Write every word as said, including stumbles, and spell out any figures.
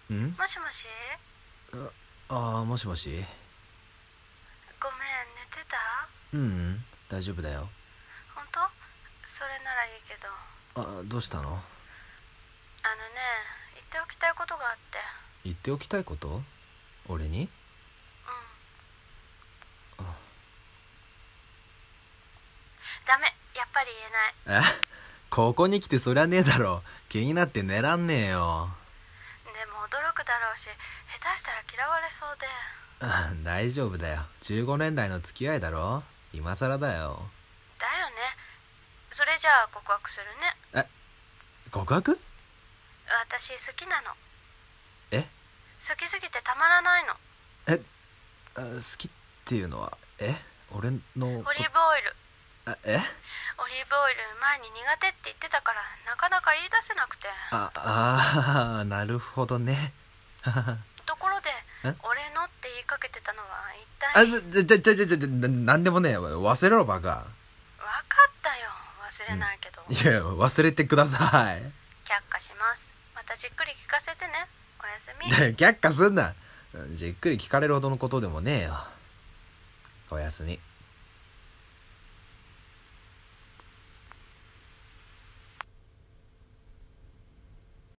んもしもし。 ああー、もしもし。 ごめん、寝てた？ うん、大丈夫だよ。 本当？それならいいけど。 あ、どうしたの？ あのね、言っておきたいことがあって。 言っておきたいこと？俺に？ うん。 あ、 ダメ、やっぱり言えない。 えここに来てそりゃねえだろ。気になって寝らんねえよ。 でも驚くだろうし、下手したら嫌われそうで。 あ、大丈夫だよ。じゅうごねん来の付き合いだろ。今更だよ。 だよね。それじゃあ告白するね。 え、告白？ 私好きなの。 え好きすぎてたまらないの。 えあ好きっていうのは、え俺のオリーブオイル。 あえオリーブオイル前に苦手って言ってたから、なかなか言い出せなくて。 ああー、なるほどね。 ところでえ俺のって言いかけてたのは一あ、 体。 じゃ、じゃ、じゃ、じゃ、じゃ、ななんでもねえ。忘れろ、バカ。 わかったよ、忘れないけど、 いや、忘れてください。 却下します。またじっくり聞かせてね。おやすみ。 却下すんな。じっくり聞かれるほどのことでもねえよ。おやすみ。